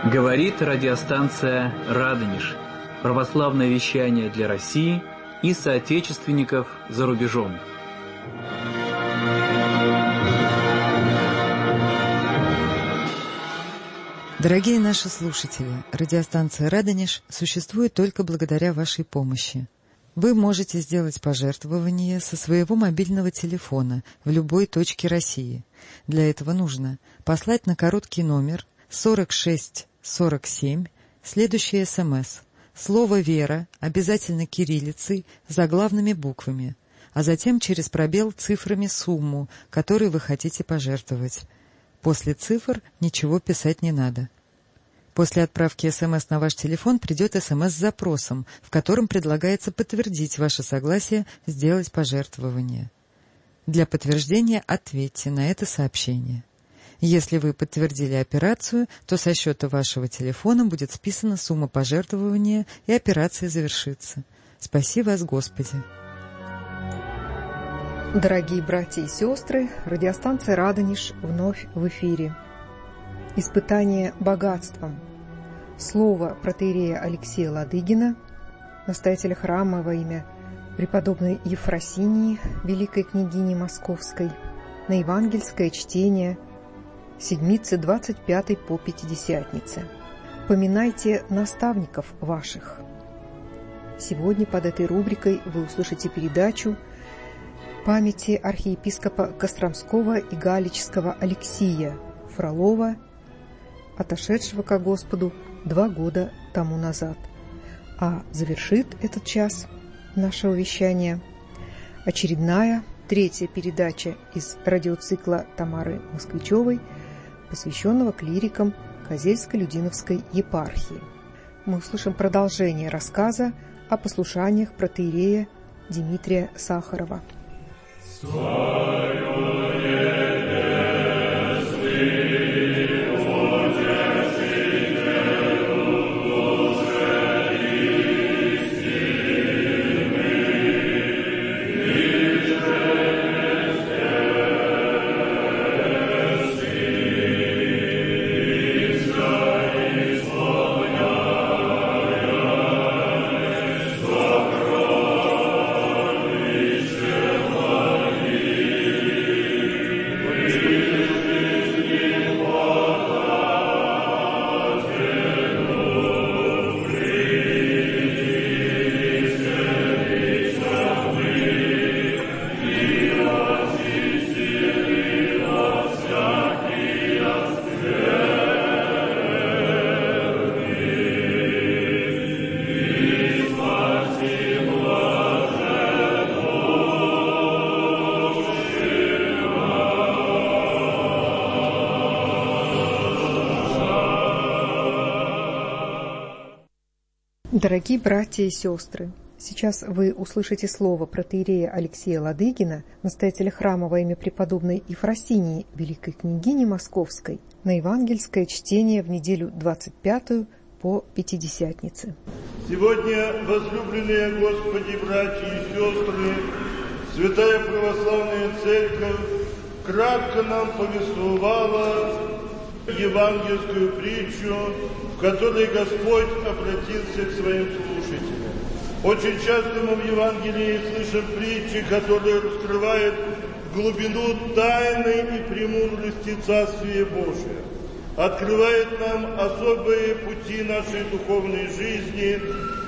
Говорит радиостанция «Радонеж». Православное вещание для России и соотечественников за рубежом. Дорогие наши слушатели, радиостанция «Радонеж» существует только благодаря вашей помощи. Вы можете сделать пожертвование со своего мобильного телефона в любой точке России. Для этого нужно послать на короткий номер 4647 следующий СМС. Слово «Вера» обязательно кириллицей, заглавными буквами, а затем через пробел цифрами сумму, которую вы хотите пожертвовать. После цифр ничего писать не надо. После отправки СМС на ваш телефон придет СМС с запросом, в котором предлагается подтвердить ваше согласие сделать пожертвование. Для подтверждения ответьте на это сообщение. Если вы подтвердили операцию, то со счета вашего телефона будет списана сумма пожертвования, и операция завершится. Спаси вас, Господи! Дорогие братья и сестры, радиостанция «Радонеж» вновь в эфире. Испытание богатством. Слово протоиерея Алексея Ладыгина, настоятеля храма во имя преподобной Ефросинии, великой княгини Московской, на евангельское чтение седмицы 25 по Пятидесятнице. Поминайте наставников ваших. Сегодня под этой рубрикой вы услышите передачу памяти архиепископа Костромского и Галичского Алексия Фролова, отошедшего ко Господу 2 года тому назад. А завершит этот час нашего вещания очередная 3-я передача из радиоцикла Тамары Москвичевой, посвященного клирикам Козельско-Людиновской епархии. Мы услышим продолжение рассказа о послушаниях протоиерея Дмитрия Сахарова. Дорогие братья и сестры, сейчас вы услышите слово протоиерея Алексея Ладыгина, настоятеля храма во имя преподобной Ефросинии, великой княгини Московской, на евангельское чтение в неделю 25 по Пятидесятнице. Сегодня, возлюбленные Господи, братья и сестры, Святая Православная Церковь кратко нам повествовала евангельскую притчу, в которой Господь обратился к своим слушателям. Очень часто мы в Евангелии слышим притчи, которые раскрывают глубину тайны и премудрости Царствия Божия, открывают нам особые пути нашей духовной жизни.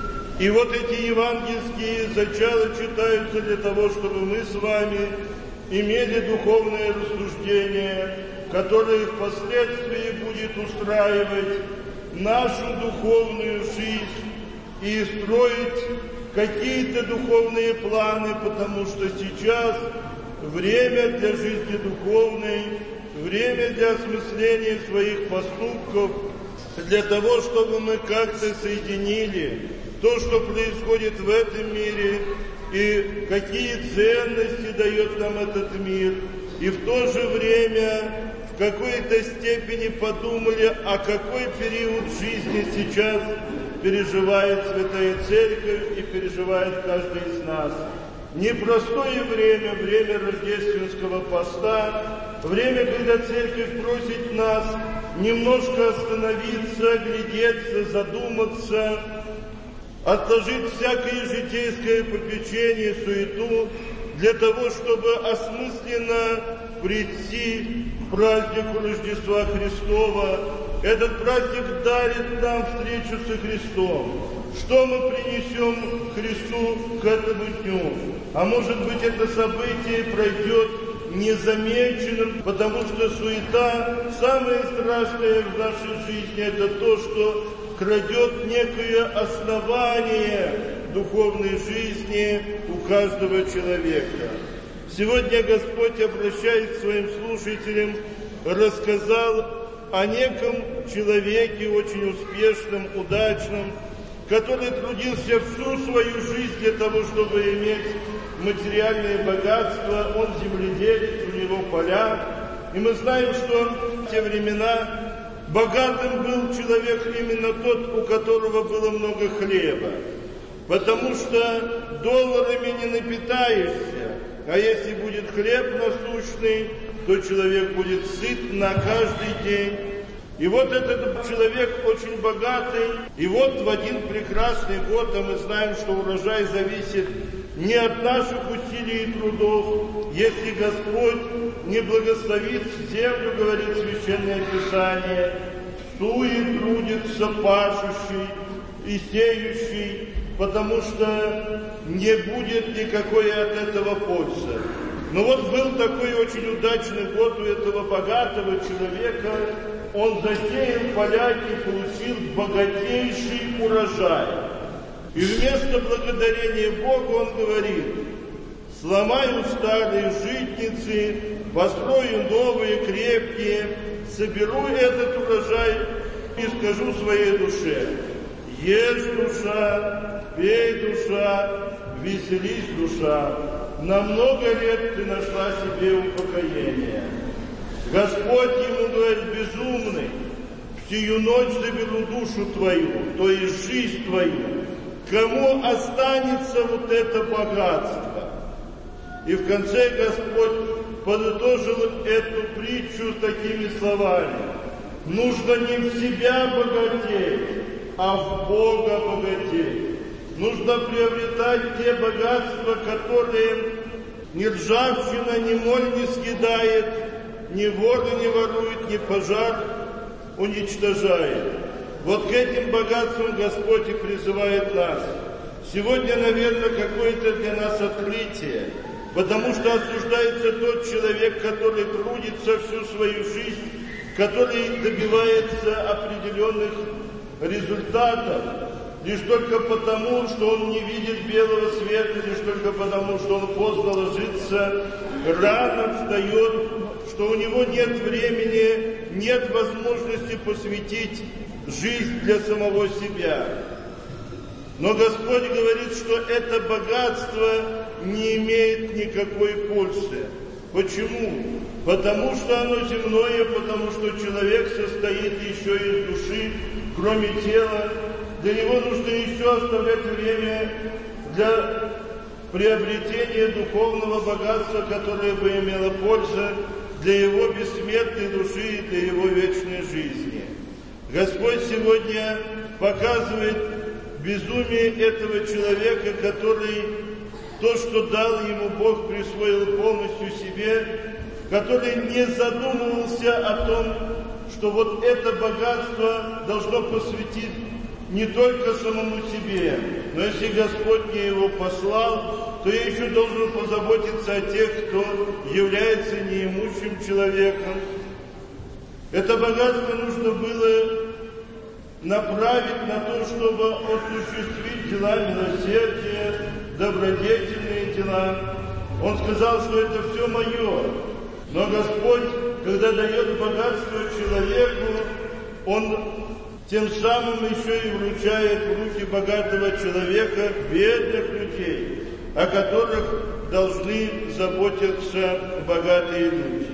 И вот эти евангельские зачала читаются для того, чтобы мы с вами имели духовное рассуждение, которое впоследствии будет устраивать нашу духовную жизнь и строить какие-то духовные планы, потому что сейчас время для жизни духовной, время для осмысления своих поступков, для того, чтобы мы как-то соединили то, что происходит в этом мире, и какие ценности дает нам этот мир, и в то же время в какой-то степени подумали, а какой период жизни сейчас переживает Святая Церковь и переживает каждый из нас. Непростое время, время рождественского поста, время, когда Церковь просит нас немножко остановиться, оглядеться, задуматься, отложить всякое житейское попечение, суету, для того, чтобы осмысленно прийти к празднику Рождества Христова. Этот праздник дарит нам встречу со Христом. Что мы принесем Христу к этому дню? А может быть, это событие пройдет незамеченным, потому что суета, самое страшное в нашей жизни, это то, что крадет некое основание духовной жизни у каждого человека. Сегодня Господь, обращаясь к своим слушателям, рассказал о неком человеке, очень успешном, удачном, который трудился всю свою жизнь для того, чтобы иметь материальное богатство. Он земледелец, у него поля. И мы знаем, что в те времена богатым был человек именно тот, у которого было много хлеба. Потому что долларами не напитаешься, а если будет хлеб насущный, то человек будет сыт на каждый день. И вот этот человек очень богатый, и вот в один прекрасный год, а мы знаем, что урожай зависит не от наших усилий и трудов, если Господь не благословит землю, говорит Священное Писание, сует трудится пашущий и сеющий, потому что не будет никакой от этого пользы. Но вот был такой очень удачный год у этого богатого человека. Он засеял поля и получил богатейший урожай. И вместо благодарения Богу он говорит: сломаю старые житницы, построю новые крепкие, соберу этот урожай и скажу своей душе: ешь, душа, пей, душа, веселись, душа, на много лет ты нашла себе упокоение. Господь ему говорит: безумный, в сию ночь заберу душу твою, то есть жизнь твою. Кому останется вот это богатство? И в конце Господь подытожил эту притчу такими словами: нужно не в себя богатеть, а в Бога богатеть. Нужно приобретать те богатства, которые ни ржавчина, ни моль не съедает, ни вор не ворует, ни пожар уничтожает. Вот к этим богатствам Господь и призывает нас. Сегодня, наверное, какое-то для нас открытие, потому что осуждается тот человек, который трудится всю свою жизнь, который добивается определенных результатов, лишь только потому, что он не видит белого света, лишь только потому, что он поздно ложится, рано встает, что у него нет времени, нет возможности посвятить жизнь для самого себя. Но Господь говорит, что это богатство не имеет никакой пользы. Почему? Потому что оно земное, потому что человек состоит еще из души, кроме тела. Для него нужно еще оставлять время для приобретения духовного богатства, которое бы имело пользу для его бессмертной души и для его вечной жизни. Господь сегодня показывает безумие этого человека, который то, что дал ему Бог, присвоил полностью себе, который не задумывался о том, что вот это богатство должно посвятить не только самому себе, но если Господь мне его послал, то я еще должен позаботиться о тех, кто является неимущим человеком. Это богатство нужно было направить на то, чтобы осуществить дела милосердия, добродетельные дела. Он сказал, что это все мое. Но Господь, когда дает богатство человеку, Он тем самым еще и вручает в руки богатого человека бедных людей, о которых должны заботиться богатые люди.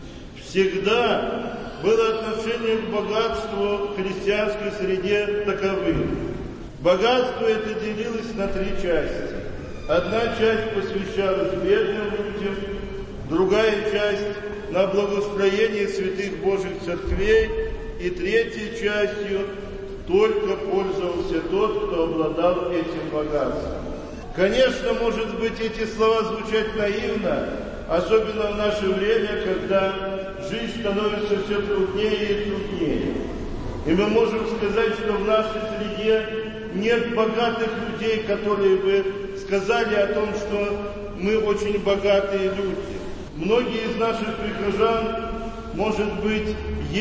Всегда было отношение к богатству в христианской среде таковым. Богатство это делилось на три части. Одна часть посвящалась бедным людям, другая часть на благоустроение святых Божьих церквей, и третьей частью только пользовался тот, кто обладал этим богатством. Конечно, может быть, эти слова звучат наивно, особенно в наше время, когда жизнь становится все труднее и труднее. И мы можем сказать, что в нашей среде нет богатых людей, которые бы сказали о том, что мы очень богатые люди. Многие из наших прихожан, может быть,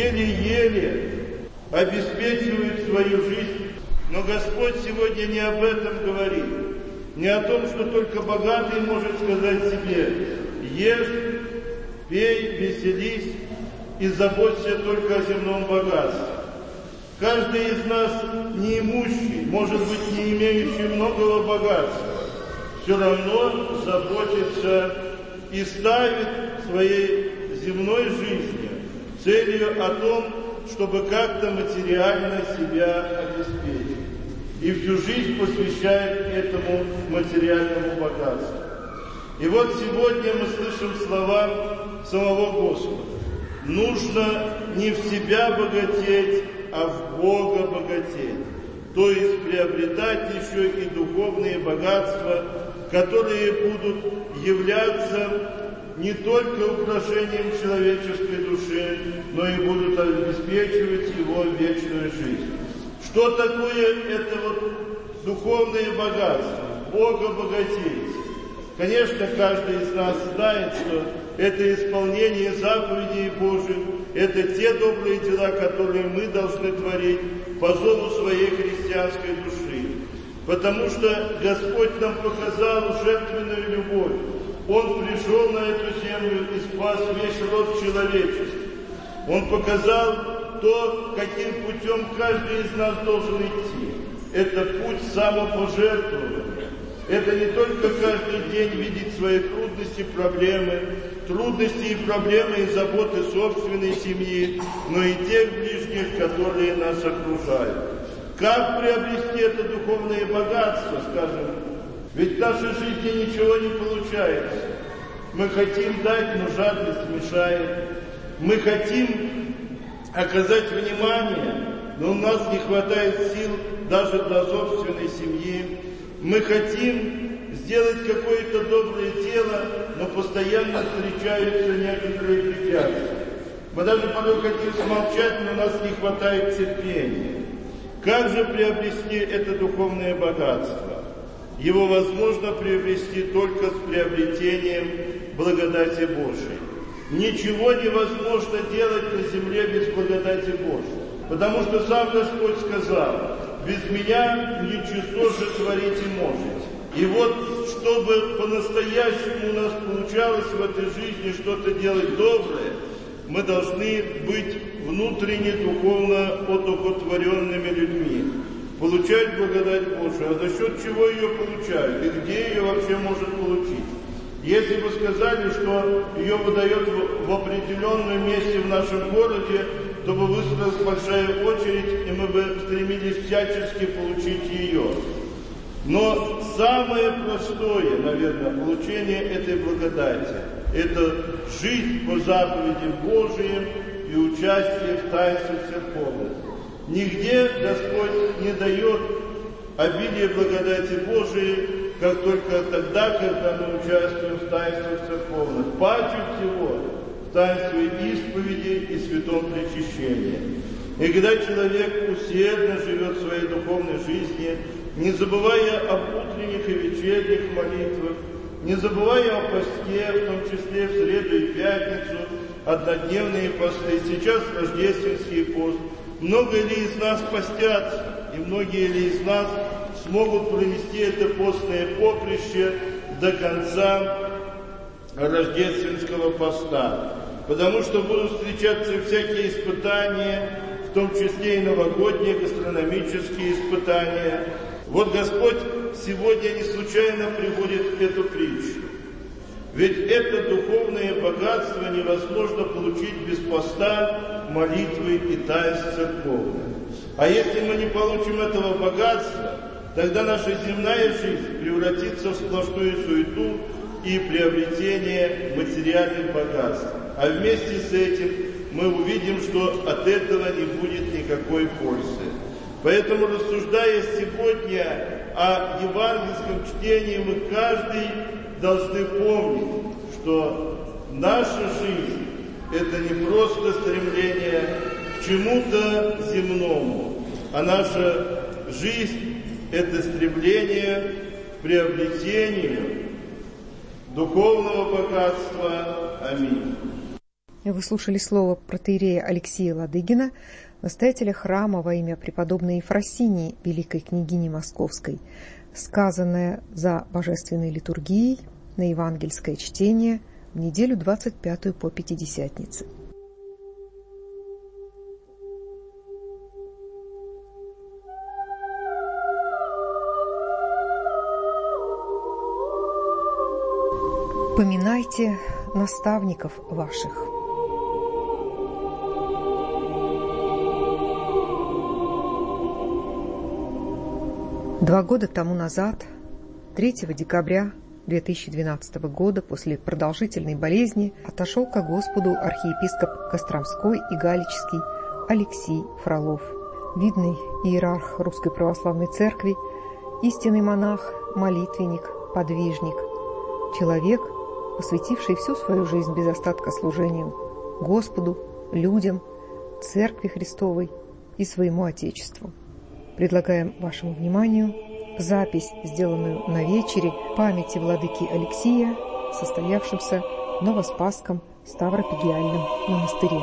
еле-еле обеспечивают свою жизнь. Но Господь сегодня не об этом говорит. Не о том, что только богатый может сказать себе: ешь, пей, веселись и заботься только о земном богатстве. Каждый из нас неимущий, может быть, не имеющий многого богатства, все равно заботится и ставит в своей земной жизни целью о том, чтобы как-то материально себя обеспечить. И всю жизнь посвящает этому материальному богатству. И вот сегодня мы слышим слова самого Господа. Нужно не в себя богатеть, а в Бога богатеть. То есть приобретать еще и духовные богатства, которые будут являться не только украшением человеческой души, но и будут обеспечивать его вечную жизнь. Что такое это вот духовное богатство? Бога богатеть. Конечно, каждый из нас знает, что это исполнение заповедей Божьих, это те добрые дела, которые мы должны творить по зову своей христианской души. Потому что Господь нам показал жертвенную любовь. Он пришел на эту землю и спас весь род человечества. Он показал то, каким путем каждый из нас должен идти. Это путь самопожертвования. Это не только каждый день видеть свои трудности, трудности и проблемы и заботы собственной семьи, но и тех ближних, которые нас окружают. Как приобрести это духовное богатство, скажем? Ведь в нашей жизни ничего не получается. Мы хотим дать, но жадность мешает. Мы хотим оказать внимание, но у нас не хватает сил даже для собственной семьи. Мы хотим сделать какое-то доброе дело, но постоянно встречаются некоторые препятствия. Мы даже порой хотим смолчать, но у нас не хватает терпения. Как же приобрести это духовное богатство? Его возможно приобрести только с приобретением благодати Божией. Ничего невозможно делать на земле без благодати Божией. Потому что сам Господь сказал: без меня ничего же творить и можете. И вот, чтобы по-настоящему у нас получалось в этой жизни что-то делать доброе, мы должны быть внутренне духовно одухотворенными людьми, получать благодать Божию. А за счет чего ее получают? И где ее вообще может получить? Если бы сказали, что ее выдают в определенном месте в нашем городе, то бы выстроилась большая очередь, и мы бы стремились всячески получить ее. Но самое простое, наверное, получение этой благодати – это жизнь по заповедям Божиим и участие в таинстве церковных. Нигде Господь не дает обилие благодати Божией, как только тогда, когда мы участвуем в таинствах церковных. Паче всего в таинстве исповеди и святом причащении. И когда человек усердно живет в своей духовной жизни, не забывая об утренних и вечерних молитвах, не забывая о посте, в том числе в среду и пятницу, однодневные посты, сейчас рождественский пост. Много ли из нас постятся, и многие ли из нас смогут провести это постное поприще до конца рождественского поста? Потому что будут встречаться всякие испытания, в том числе и новогодние гастрономические испытания. Вот Господь сегодня не случайно приводит эту притчу. Ведь это духовное богатство невозможно получить без поста, молитвы и таинств церковных. А если мы не получим этого богатства, тогда наша земная жизнь превратится в сплошную суету и приобретение материальных богатств. А вместе с этим мы увидим, что от этого не будет никакой пользы. Поэтому, рассуждая сегодня о евангельском чтении, мы каждый должны помнить, что наша жизнь – это не просто стремление к чему-то земному, а наша жизнь – это стремление к приобретению духовного богатства. Аминь. Вы слушали слово протоиерея Алексея Ладыгина, настоятеля храма во имя преподобной Ефросинии, великой княгини Московской, сказанное за божественной литургией на евангельское чтение в неделю 25 по Пятидесятнице. Поминайте наставников ваших. Два года тому назад, 3 декабря 2012 года, после продолжительной болезни, отошел ко Господу архиепископ Костромской и Галичский Алексий Фролов, видный иерарх Русской Православной Церкви, истинный монах, молитвенник, подвижник, человек, посвятивший всю свою жизнь без остатка служением Господу, людям, Церкви Христовой и своему Отечеству. Предлагаем вашему вниманию запись, сделанную на вечере памяти владыки Алексия, состоявшемся в Новоспасском Ставропигиальном монастыре.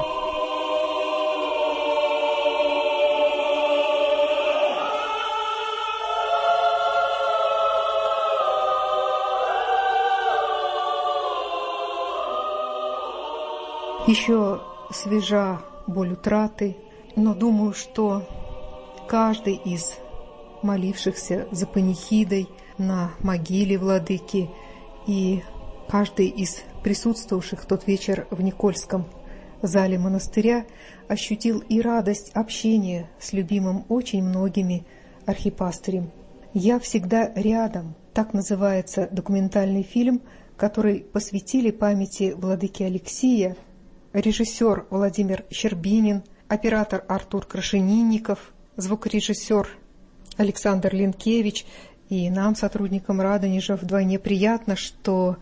Еще свежа боль утраты, но думаю, что каждый из молившихся за панихидой на могиле владыки и каждый из присутствовавших в тот вечер в Никольском зале монастыря ощутил и радость общения с любимым очень многими архипастырем. «Я всегда рядом» — так называется документальный фильм, который посвятили памяти владыки Алексия режиссер Владимир Щербинин, оператор Артур Крашенинников, звукорежиссер Александр Ленкевич. И нам, сотрудникам Радонежа, вдвойне приятно, что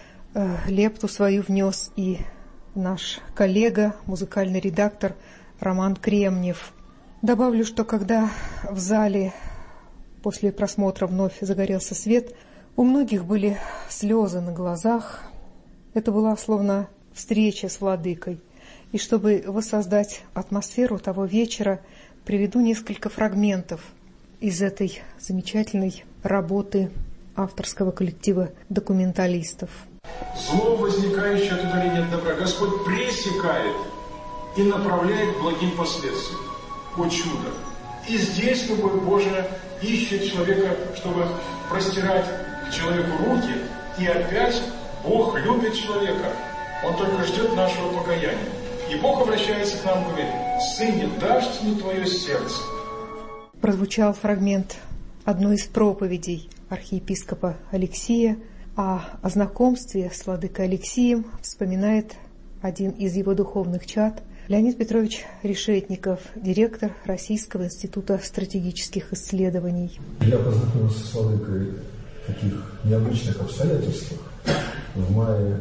лепту свою внес и наш коллега, музыкальный редактор Роман Кремнев. Добавлю, что когда в зале после просмотра вновь загорелся свет, у многих были слезы на глазах. Это была словно встреча с владыкой. И чтобы воссоздать атмосферу того вечера, приведу несколько фрагментов из этой замечательной работы авторского коллектива документалистов. Зло, возникающее от удаления от добра, Господь пресекает и направляет к благим последствиям. О чудо! И здесь любовь Божия ищет человека, чтобы простирать к человеку руки, и опять Бог любит человека. Он только ждет нашего покаяния. И Бог обращается к нам и говорит: «Сыне, дашь мне твое сердце». Прозвучал фрагмент одной из проповедей архиепископа Алексия, а о знакомстве с владыкой Алексием вспоминает один из его духовных чад Леонид Петрович Решетников, директор Российского института стратегических исследований. Я познакомился с владыкой в таких необычных обстоятельствах в мае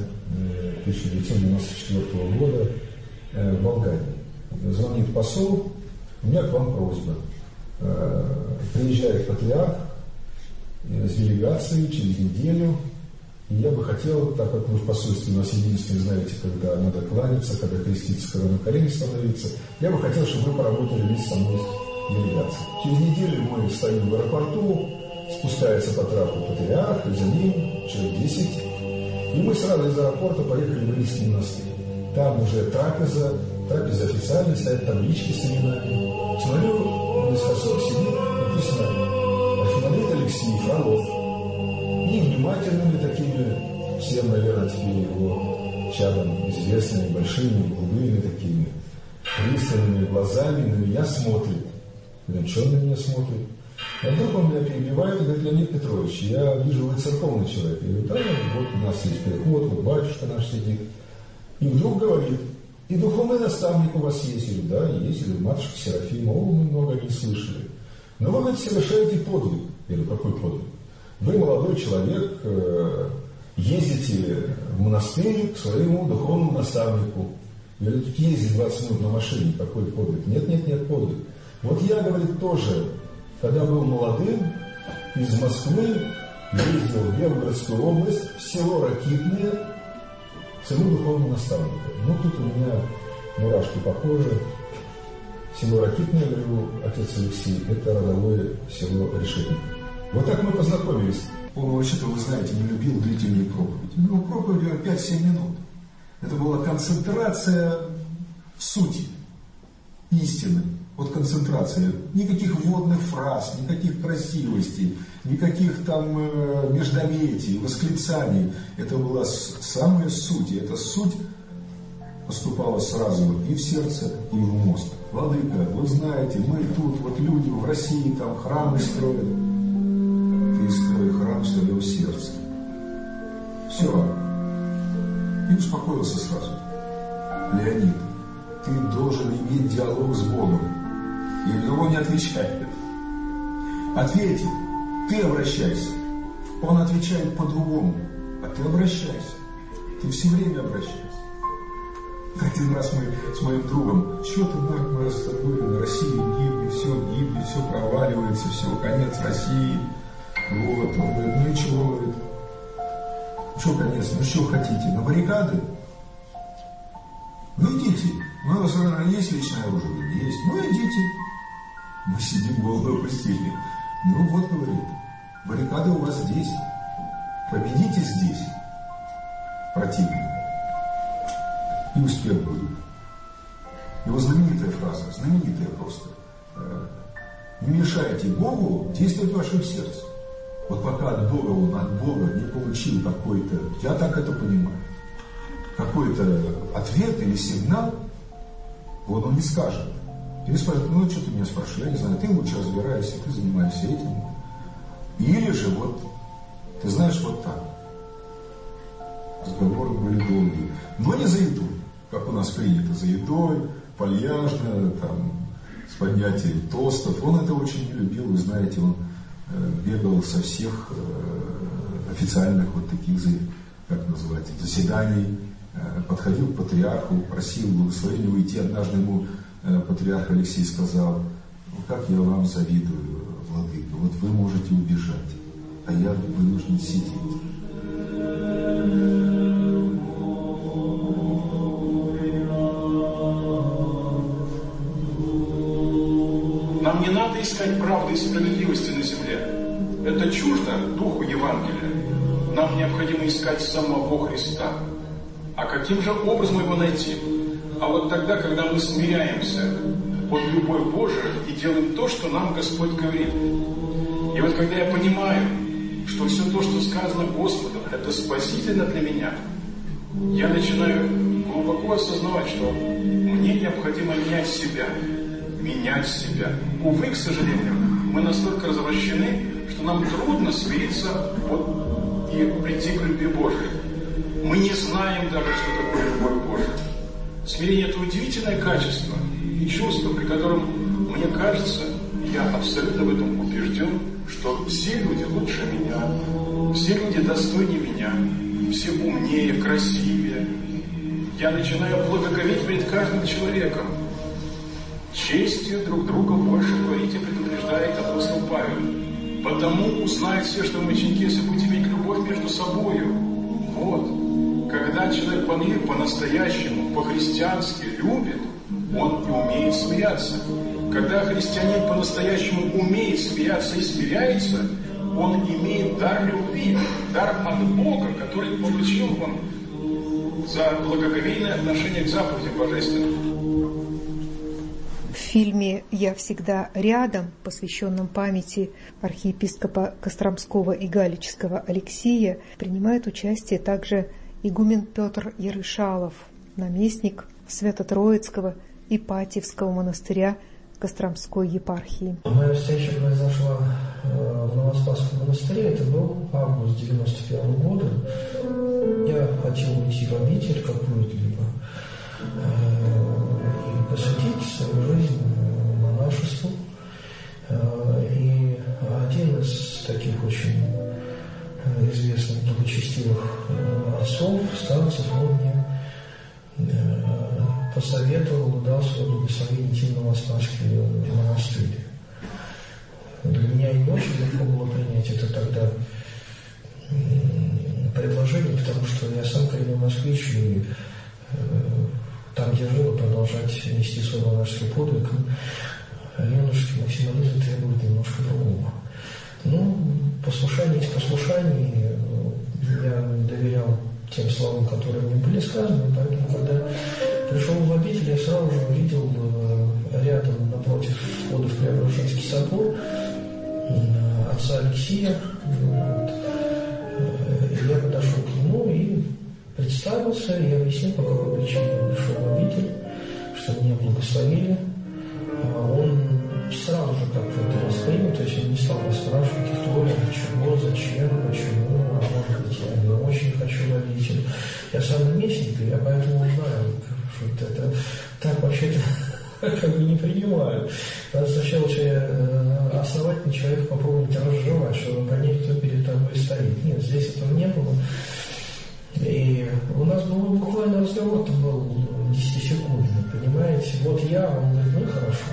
1994 года в Болгарии. Звонит посол: у меня к вам просьба. Приезжает патриарх с делегацией через неделю, и я бы хотел, так как вы в посольстве у нас единственный знаете, когда надо кланяться, когда креститься, когда на колени становиться, я бы хотел, чтобы вы поработали вместе со мной с делегацией. Через неделю мы стоим в аэропорту, спускается по трапу патриарх, и за ним человек 10, и мы сразу из аэропорта поехали в Илийский монастырь. Там уже трапеза официальная, стоят таблички с именами. Смотрю, наискосок сидит, написано архимандрит Алексей Фролов. И внимательными такими, всем, наверное, теперь его чадом известными, большими, голубыми такими, пристальными глазами на меня смотрит. Говорит: что он на меня смотрит? А вдруг он меня перебивает и говорит: Леонид Петрович, я вижу, вы церковный человек. Я говорю: да, вот у нас есть переход, вот батюшка наш сидит. И вдруг говорит: И духовный наставник у вас есть, или да, есть, или матушка Серафима, мы много не слышали. Но вы совершаете подвиг. Или какой подвиг? Вы, молодой человек, ездите в монастырь к своему духовному наставнику. Или тут ездить 20 минут на машине, какой подвиг? Нет, подвиг. Вот я, говорит, тоже, когда был молодым, из Москвы ездил в Белгородскую область, в село Ракитное, к своему духовному наставнику. Ну, тут у меня мурашки похожи. Село Ракитное, говорю, отец Алексей, это родовое село Решетников. Вот так мы познакомились. Он вообще-то, вы знаете, не любил длительные проповеди. Ну, проповедь 5-7 минут. Это была концентрация в сути истины. Вот концентрация. Никаких вводных фраз, никаких красивостей, никаких там междометий, восклицаний. Это была самая суть. Эта суть поступала сразу и в сердце, и в мозг. Владыка, вы знаете, мы тут, вот люди в России там храмы строят. Ты строишь храм своего сердца. Все. И успокоился сразу. Леонид, ты должен иметь диалог с Богом. И он не отвечает. Ответь, ты обращайся. Он отвечает по-другому. А ты обращайся. Ты все время обращайся. Один раз мы с моим другом, что-то мы разговаривали, Россия гибнет, все проваливается, все, конец России. Вот, он говорит, ну и чего, говорит? Что конец, ну что хотите, на баррикады? Ну идите, у нас, наверное, есть личное оружие? Есть, ну идите. Мы сидим, голову опустили. Ну вот, говорит, баррикады у вас здесь. Победите здесь противника. И успех будет. Его знаменитая фраза, знаменитая просто. Не мешайте Богу действовать в вашем сердце. Вот пока от Бога не получил какой-то, я так это понимаю, какой-то ответ или сигнал, вот он не скажет. Или скажет, ну что ты меня спрашиваешь, я не знаю, ты лучше разбираешься, ты занимаешься этим. Или же вот, ты знаешь, вот так. Разговоры были долгие. Но не за еду, как у нас принято, за едой, пальяжно, там, с поднятием тостов. Он это очень не любил, вы знаете, он бегал со всех официальных вот таких, как называть, заседаний, подходил к патриарху, просил благословения уйти. Однажды ему патриарх Алексей сказал, ну как я вам завидую, владыка, вот вы можете убежать, а я вынужден сидеть. Нам не надо искать правды и справедливости на земле. Это чуждо духу Евангелия. Нам необходимо искать самого Христа. А каким же образом его найти? А вот тогда, когда мы смиряемся под любовь Божию и делаем то, что нам Господь говорит. И вот когда я понимаю, что все то, что сказано Господом, это спасительно для меня, я начинаю глубоко осознавать, что мне необходимо менять себя. Менять себя. Увы, к сожалению, мы настолько развращены, что нам трудно смириться и прийти к любви Божией. Мы не знаем даже, что такое любовь Божия. Смирение – это удивительное качество и чувство, при котором, мне кажется, я абсолютно в этом убежден, что все люди лучше меня, все люди достойнее меня, все умнее, красивее. Я начинаю благоговеть перед каждым человеком. Честью друг друга больше творите, предупреждает апостол Павел. Потому узнают все, что мы ученики, если будете иметь любовь между собою. Вот. Когда человек по-настоящему, по-христиански любит, он и умеет смеяться. Когда христианин по-настоящему умеет смеяться и смиряется, он имеет дар любви, дар от Бога, который получил он за благоговейное отношение к заповедям божественным. В фильме «Я всегда рядом», посвященном памяти архиепископа Костромского и Галичского Алексия, принимает участие также игумен Петр Ярышалов, наместник Свято-Троицкого Ипатьевского монастыря Костромской епархии. Моя встреча произошла в Новоспасском монастыре, это был август 91 года. Я хотел уйти в обитель какую-либо, и посвятить свою жизнь монашеству. И один из таких очень известных благочестивых отцов, старцев, он мне посоветовал и дал свое благословение идти в Новоспасский монастырь. Для меня и не очень легко было принять это тогда предложение, потому что я сам коренной москвич, и там, где жил, продолжать нести свой монашеский подвиг, юношеский максимализм требует немножко другого. Ну, послушание есть послушание, я доверял тем словам, которые мне были сказаны, поэтому, когда пришел в обитель, я сразу же увидел рядом, напротив входа в Преображенский собор, отца Алексия. Я подошел к нему и представился, и объяснил, по какой причине я пришел в обитель, что меня благословили. Он сразу же как-то это воспринял, то есть он не стал спрашивать, кто я, чего, зачем, почему, а может быть, я не очень хочу в обитель. Я сам наместник, и я поэтому знаю, что это так вообще-то как бы не принимаю. Надо сначала основательный человек попробовать разжевать, чтобы понять, кто перед тобой стоит. Нет, здесь этого не было. И у нас был буквально разговор, это был 10-секундный, понимаете? Вот я, он говорит, ну хорошо.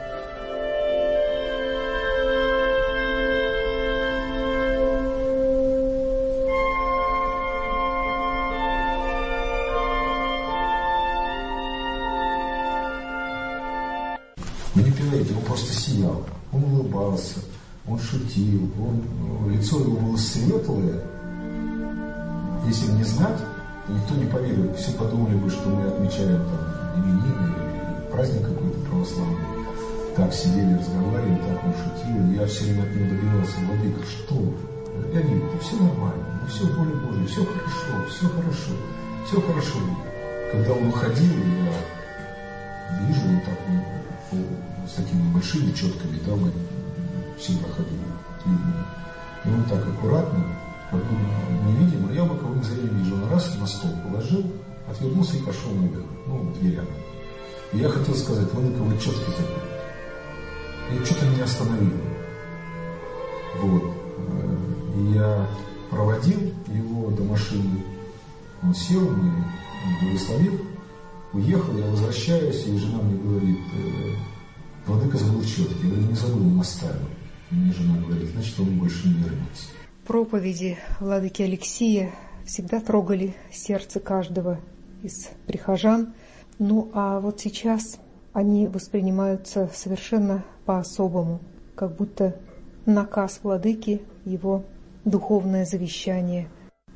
Манипулировать, он просто сиял, он улыбался, он шутил, лицо его было светлое. Если бы не знать, никто не поверил, все подумали бы, что мы отмечаем там именины или праздник какой-то православный. Так сидели, разговаривали, так он шутил. Я все время от него добивался, владыка, что вы? Я говорю, это все нормально, все в воле Божьей, все хорошо, все хорошо, все хорошо. Когда он уходил, я вижу, он так с такими большими четками, да, мы всегда ходили длинными. И он так аккуратно, как бы невидимо, я боковым зрением вижу, он раз на стол положил, отвернулся и пошел наверх, дверям. И я хотел сказать, владыка, вы четки забыли. И что-то меня остановило. Вот. И я проводил его до машины, он сел, он благословил, уехал, я возвращаюсь, и жена мне говорит, владыка забыл четки. Я говорю, не забыл, он оставил. И мне жена говорит, значит, он больше не вернется. Проповеди владыки Алексия всегда трогали сердце каждого из прихожан. Ну а вот сейчас они воспринимаются совершенно по-особому, как будто наказ владыки, его духовное завещание.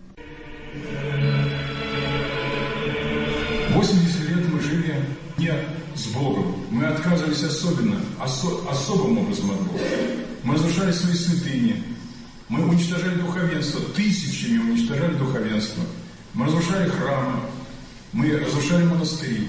80 лет мы жили не с Богом. Мы отказывались особым образом от Бога. Мы разрушали свои святыни. Мы уничтожали духовенство. Тысячами уничтожали духовенство. Мы разрушали храмы. Мы разрушали монастыри.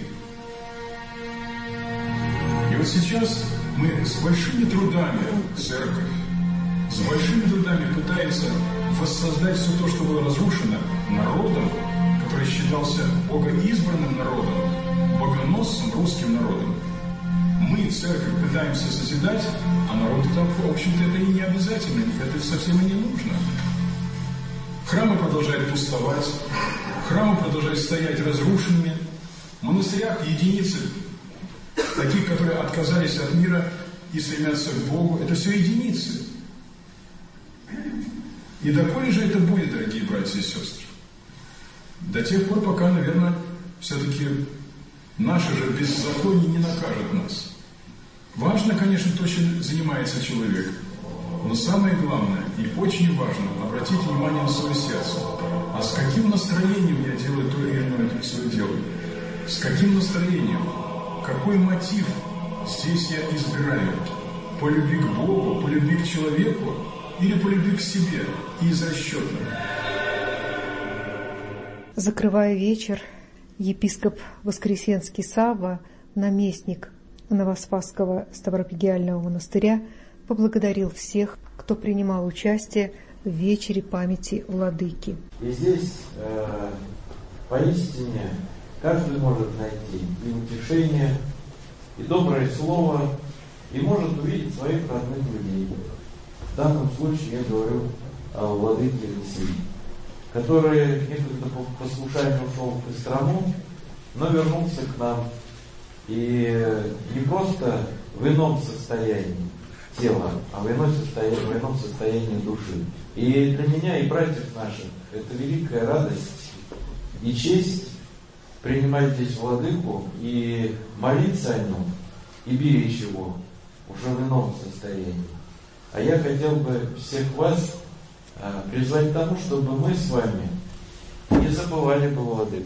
И вот сейчас мы с большими трудами, церковь, с большими трудами пытается воссоздать все то, что было разрушено народом, который считался богоизбранным народом, богоносцем, русским народом. Мы, церковь, пытаемся созидать, а народу там, в общем-то, это и не обязательно, это совсем и не нужно. Храмы продолжают пустовать, храмы продолжают стоять разрушенными, в монастырях единицы, таких, которые отказались от мира и стремятся к Богу, это все единицы. И доколе же это будет, дорогие братья и сестры? До тех пор, пока, наверное, все-таки наше же беззаконие не накажет нас. Важно, конечно, то, чем занимается человек. Но самое главное и очень важно обратить внимание на свое сердце. А с каким настроением я делаю то или иное свое дело? С каким настроением? Какой мотив здесь я избираю? По любви к Богу, по любви к человеку или по любви к себе и из расчета? Закрывая вечер, епископ Воскресенский Савва, наместник Новоспасского Ставропигиального монастыря, поблагодарил всех, кто принимал участие в вечере памяти владыки. И здесь поистине каждый может найти и утешение, и доброе слово, и может увидеть своих родных людей. В данном случае я говорю о владыке Алексее, который некогда по послушанию ушел в Кострому, но вернулся к нам. И не просто в ином состоянии тела, а в ином состоянии души. И для меня и братьев наших это великая радость и честь принимать здесь владыку и молиться о нем, и беречь его уже в ином состоянии. А я хотел бы всех вас призвать к тому, чтобы мы с вами не забывали бы владыку.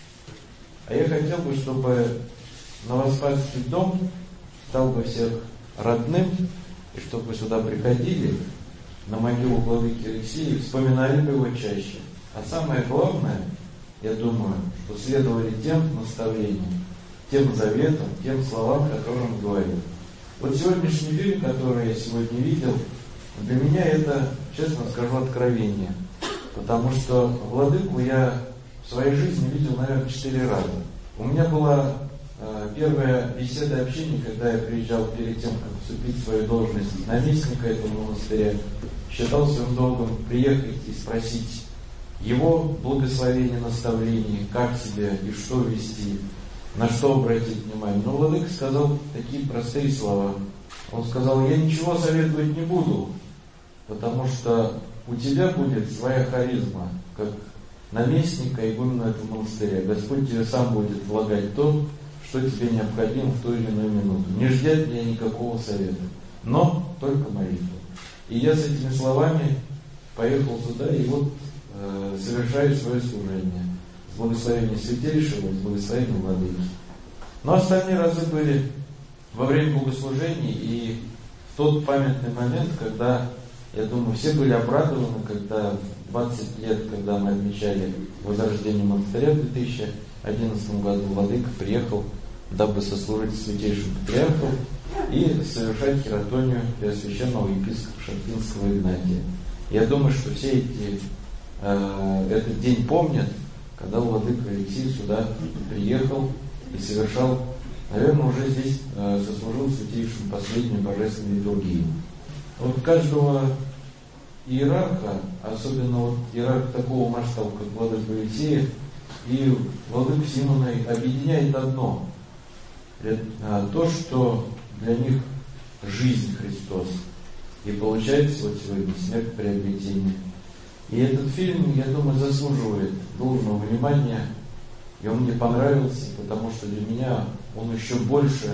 А я хотел бы, чтобы Новоспасский дом стал бы всех родным, и чтобы сюда приходили на могилу владыки Алексея и вспоминали бы его чаще. А самое главное, я думаю, что следовали тем наставлениям, тем заветам, тем словам, которые он говорил. Вот сегодняшний фильм, который я сегодня видел, для меня это, честно скажу, откровение. Потому что владыку я в своей жизни видел, наверное, 4 раза. У меня была первая беседа общения, когда я приезжал перед тем, как вступить в свою должность наместника этого монастыря. Считал своим долгом приехать и спросить его благословение, наставление, как себя и что вести, на что обратить внимание. Но владыка сказал такие простые слова. Он сказал: я ничего советовать не буду, потому что у тебя будет своя харизма, как наместника игумена этого монастыря. Господь тебе сам будет влагать то, что тебе необходимо в ту или иную минуту. Не ждать меня никакого совета, но только молитву. И я с этими словами поехал туда и вот совершаю свое служение с благословения Святейшего, с благословения Владыки. Но остальные разы были во время богослужений и в тот памятный момент, когда, я думаю, все были обрадованы, когда 20 лет, когда мы отмечали возрождение монастыря в 2011 году, владыка приехал, дабы сослужить Святейшим Патриархом и совершать хиротонию Преосвященного епископа Шарпинского Игнатия. Я думаю, что все этот день помнят, когда владыка Алексей сюда приехал и совершал, наверное, уже здесь сослужил Святейшим последнюю божественную литургию. Вот каждого иерарха, особенно вот иерарх такого масштаба, как владыка Алексея и владыка Симона, объединяет одно. То, что для них жизнь Христос. И получается вот сегодня смерть приобретения. И этот фильм, я думаю, заслуживает должного внимания. И он мне понравился, потому что для меня он еще больше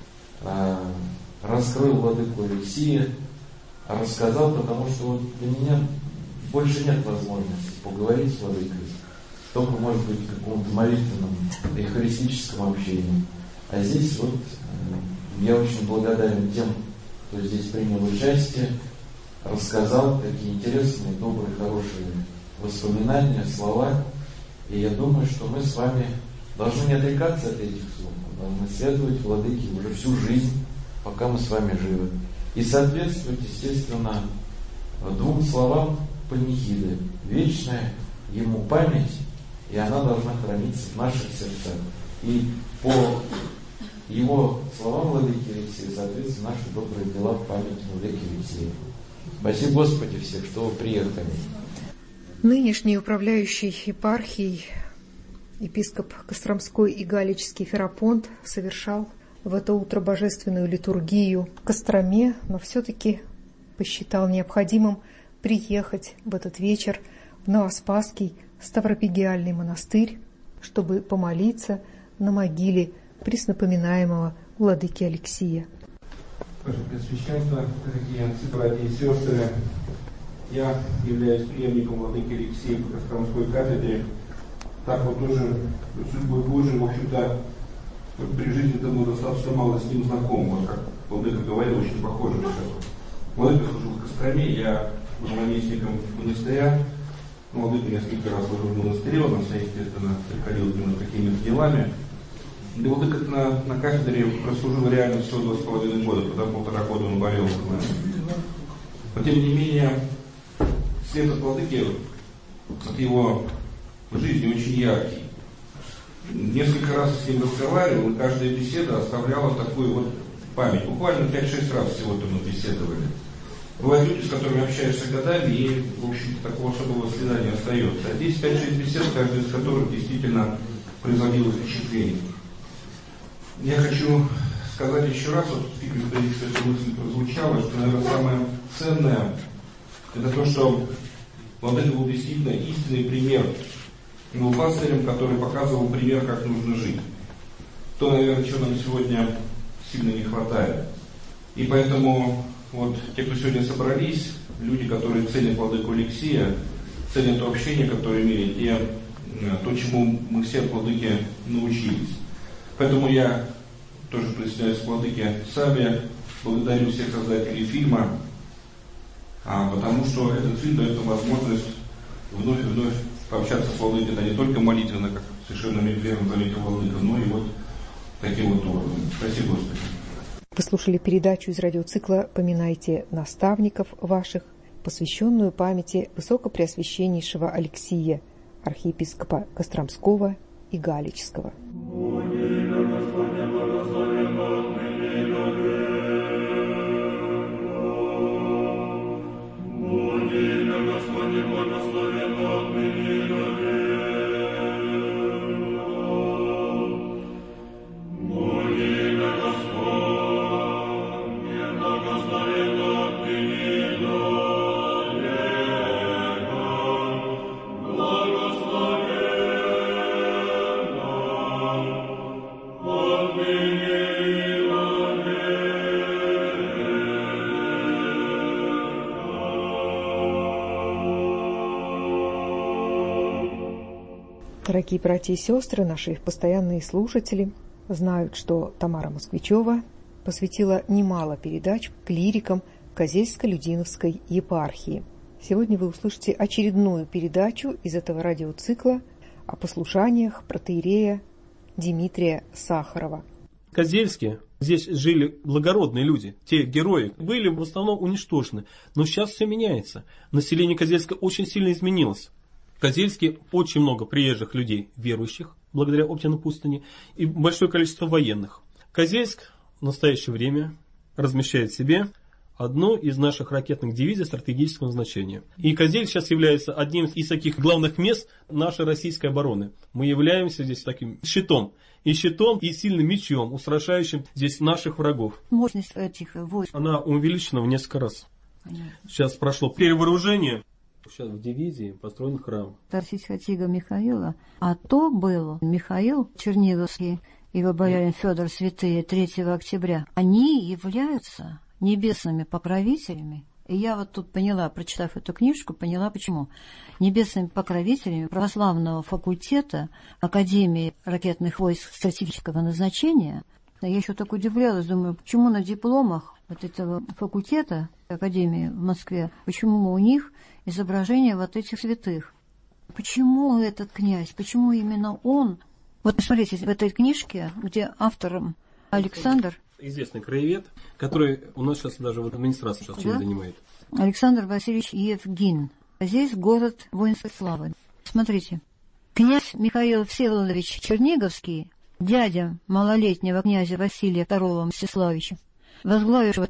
раскрыл владыку Алексея, рассказал, потому что вот для меня больше нет возможности поговорить с владыкой, только, может быть, в каком-то молитвенном евхаристическом общении. А здесь вот я очень благодарен тем, кто здесь принял участие, рассказал такие интересные, добрые, хорошие воспоминания, слова. И я думаю, что мы с вами должны не отрекаться от этих слов, должны следовать владыке уже всю жизнь, пока мы с вами живы. И соответствовать, естественно, 2 словам панихиды. Вечная ему память, и она должна храниться в наших сердцах. И по его словам владыки Алексея, соответственно, наши добрые дела в память владыки Алексея. Спаси Господи всех, что вы приехали. Нынешний управляющий епархией епископ Костромской и Галичский Ферапонт совершал в это утро божественную литургию в Костроме, но все-таки посчитал необходимым приехать в этот вечер в Новоспасский Ставропигиальный монастырь, чтобы помолиться на могиле преснопоминаемого владыки Алексия. Ваше Преосвященство, дорогие отцы, братья и сестры, я являюсь преемником владыки Алексея по Костромской кафедре. Так вот тоже судьбой Божией, в общем-то, при жизни-то мы достаточно мало с ним знакомы. Вот как владыка говорил, очень похоже все. Владыка служил в Костроме, я был наместником монастыря. Владыка несколько раз служил в монастыре, он, естественно, приходил к нему какими-то делами. И владыка на кафедре прослужил реально всего 2,5 года, потому 1,5 года он болел. Но тем не менее, след от владыки, от его жизни очень яркий. несколько раз с ним разговаривал, и каждая беседа оставляла такую вот память. Буквально 5-6 раз всего-то мы беседовали. Бывают люди, с которыми общаешься годами, и, в общем-то, такого особого следа не остается. А здесь 5-6 бесед, каждая из которых действительно производила впечатление. Я хочу сказать еще раз, вот в Фикре эта мысль прозвучала, что, наверное, самое ценное — это то, что владыка был действительно истинный пример. Он был пастырем, который показывал пример, как нужно жить. То, наверное, чего нам сегодня сильно не хватает. И поэтому вот те, кто сегодня собрались, люди, которые ценят владыку Алексия, ценят то общение, которое имели, то, чему мы все от владыки научились. Поэтому я тоже присоединяюсь к владыке Саве, благодарю всех создателей фильма, потому что этот фильм дает нам возможность вновь и вновь пообщаться с владыкой, да не только молитвенно, как совершенно верно заметил владыка, но и вот таким вот образом. Спасибо, Господи. Вы слушали передачу из радиоцикла «Поминайте наставников ваших», посвященную памяти Высокопреосвященнейшего Алексия, архиепископа Костромского и Галичского. Дорогие братья и сестры, наши постоянные слушатели знают, что Тамара Москвичева посвятила немало передач клирикам Козельско-Людиновской епархии. Сегодня вы услышите очередную передачу из этого радиоцикла о послушаниях протоиерея Дмитрия Сахарова. В Козельске здесь жили благородные люди, те герои, были в основном уничтожены. Но сейчас все меняется. Население Козельска очень сильно изменилось. В Козельске очень много приезжих людей, верующих, благодаря Оптиной пустыне, и большое количество военных. Козельск в настоящее время размещает в себе одну из наших ракетных дивизий стратегического значения. И Козельск сейчас является одним из таких главных мест нашей российской обороны. Мы являемся здесь таким щитом. И щитом, и сильным мечом, устрашающим здесь наших врагов. Мощность этих войск? Она увеличена в несколько раз. Понятно. Сейчас прошло перевооружение. Сейчас в дивизии построен храм. Тарсиха Михаила. А то был Михаил Черниговский и его боярин Федор Святые 3 октября. Они являются небесными покровителями. И я вот тут поняла, прочитав эту книжку, поняла почему. Небесными покровителями православного факультета Академии ракетных войск стратегического назначения. Я еще так удивлялась, думаю, почему на дипломах вот этого факультета Академии в Москве, почему у них изображение вот этих святых? Почему этот князь, почему именно он? Вот посмотрите, в этой книжке, где автором Александр... Известный краевед, который у нас сейчас даже в администрации сейчас чем занимает. Александр Васильевич Евгин. А здесь город воинской славы. Смотрите. Князь Михаил Всеволодович Черниговский, дядя малолетнего князя Василия II Мстиславича, возглавившего в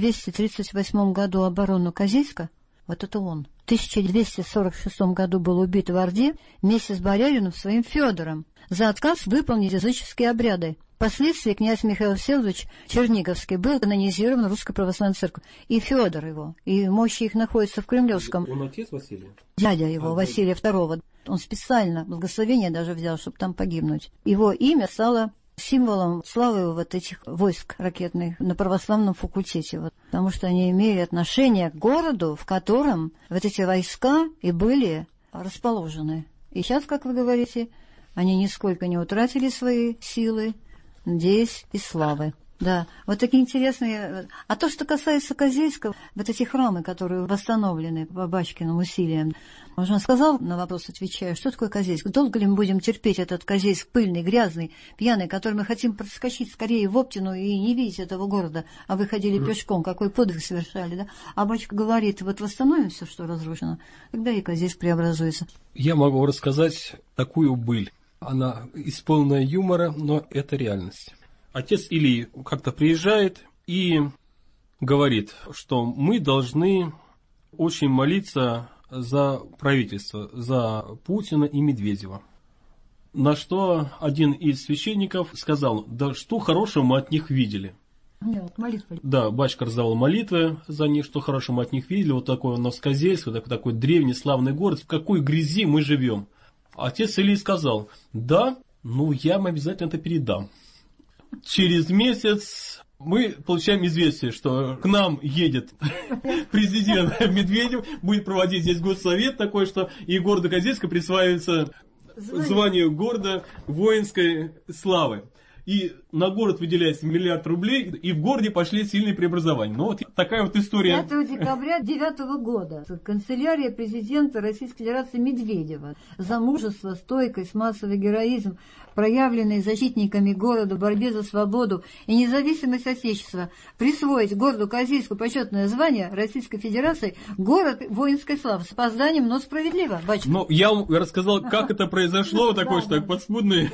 1238 году оборону Козельска, вот это он. В 1246 году был убит в Орде вместе с боярином своим Федором за отказ выполнить языческие обряды. Впоследствии князь Михаил Всеволодович Черниговский был канонизирован Русской Православной Церковью. И Федор его, и мощи их находятся в Кремлевском. Он отец Василия? Дядя его, Василия II. Он специально благословение даже взял, чтобы там погибнуть. Его имя стало символом славы вот этих войск ракетных на православном факультете. Вот, потому что они имели отношение к городу, в котором вот эти войска и были расположены. И сейчас, как вы говорите, они нисколько не утратили свои силы, надеюсь, и славы. Да, вот такие интересные... А то, что касается Козельска, вот эти храмы, которые восстановлены по Бабачкиным усилиям, он же сказал, на вопрос отвечая, что такое Козельск? Долго ли мы будем терпеть этот Козельск пыльный, грязный, пьяный, который мы хотим проскочить скорее в Оптину и не видеть этого города, а вы ходили пешком, какой подвиг совершали, да? А батюшка говорит, вот восстановим все, что разрушено, тогда и Козельск преобразуется. Я могу рассказать такую быль. Она исполнена юмора, но это реальность. Отец Илии как-то приезжает и говорит, что мы должны очень молиться за правительство, за Путина и Медведева. На что один из священников сказал: да что хорошего мы от них видели. Нет, молитвы. Да, батюшка раздавал молитвы за них, что хорошего мы от них видели. Вот такой Новскозельск, вот такой древний славный город, в какой грязи мы живем. Отец Илий сказал: да, я им обязательно это передам. Через месяц мы получаем известие, что к нам едет президент Медведев, будет проводить здесь госсовет такой, что и городу Козельска присваивается звание города воинской славы. И на город выделяется 1 миллиард рублей, и в городе пошли сильные преобразования. Ну, вот такая вот история. 5 декабря 2009 года канцелярия президента Российской Федерации Медведева за мужество, стойкость, массовый героизм, проявленный защитниками города в борьбе за свободу и независимость Отечества, присвоить городу Козельску почетное звание Российской Федерации «Город воинской славы». С опозданием, но справедливо, батюшка. Ну, я вам рассказал, как это произошло, такой, что подспудный...